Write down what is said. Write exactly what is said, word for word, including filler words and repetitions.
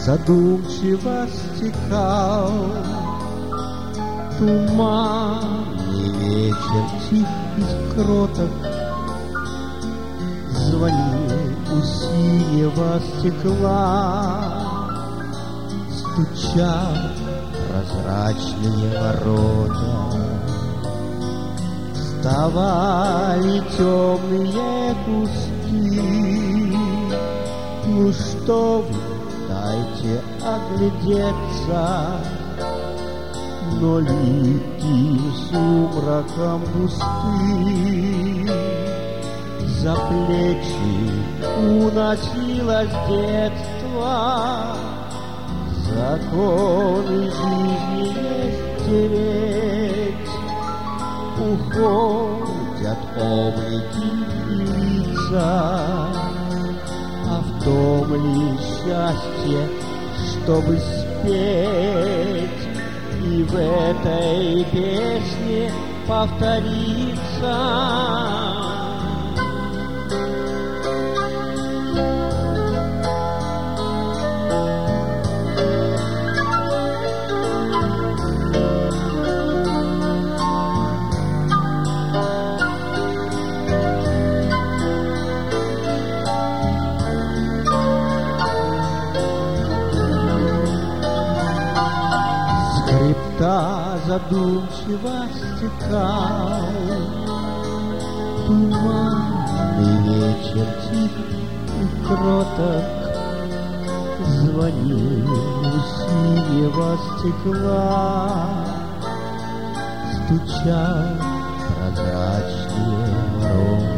Задумчиво стекал туманный вечер, тих и кроток. Звонил у синего стекла, стучал прозрачные ворота. Вставали темные куски. Ну что вы, дайте оглядеться, но липким сумраком пусты. За плечи уносилось детство, законы жизни не стереть. Уходят облики и лица, а в том ли счастье, чтобы спеть и в этой песне повториться. Хребта задумчиво стекал туманный вечер, тих и кроток. Звонил у синего стекла, стучал прозрачные ворота.